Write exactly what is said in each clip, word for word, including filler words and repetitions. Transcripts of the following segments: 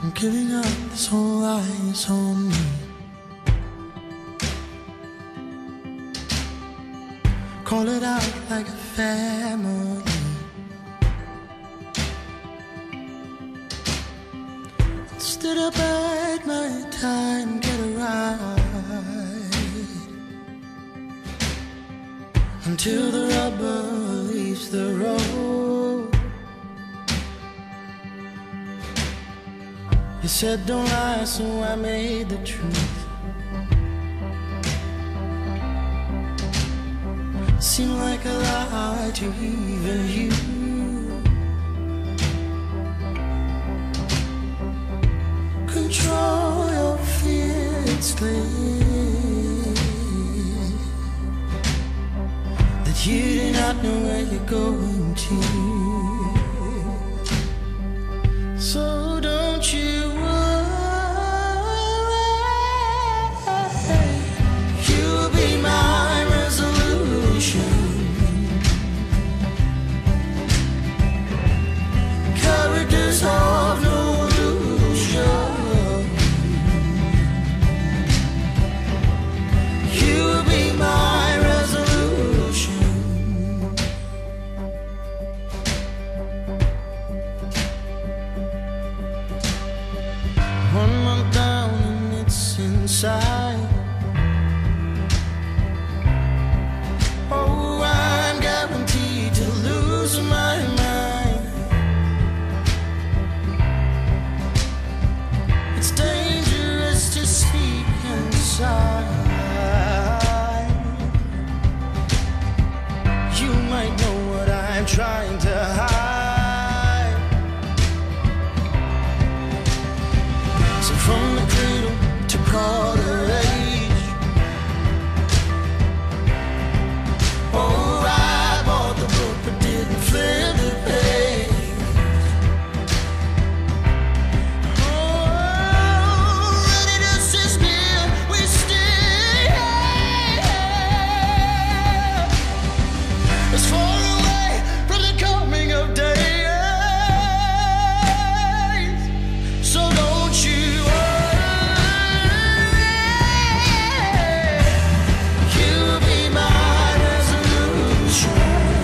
I'm giving up, this whole lies on me. Call it out like a family. Instead I bide my time, get it right, until the rubber leaves the road. You said don't lie, so I made the truth seem like a lie to even you. Control your fear, it's clear that you do not know where you're going to. So don't you worry, you'll be my resolution. Characters of no illusion. You'll be my resolution. One month down and it's inside. Oh, I'm guaranteed to lose my mind. It's dangerous to speak inside. You might know what I'm trying to hide. So from the cradle to quarter age, oh, I bought the book but didn't flip the page. Oh, ready to assist me, we stay as far away from the coming of days. So don't you worry, you'll be my resolution.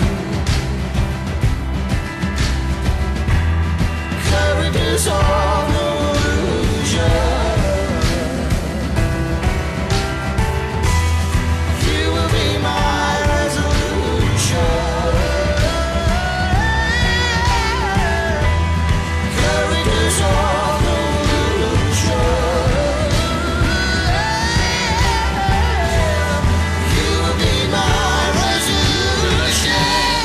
Characters of no illusion. You will be my resolution. Characters of no illusion. You will be my resolution.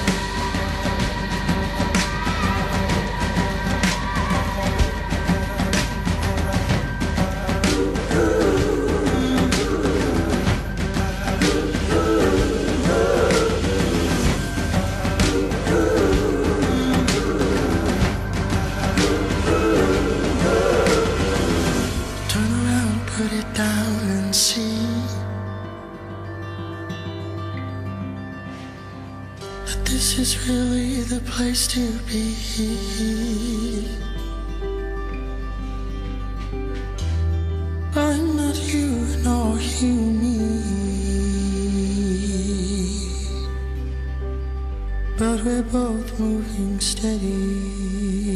Turn around, put it down and see that this is really the place to be. I'm not you nor you me, but we're both moving steady.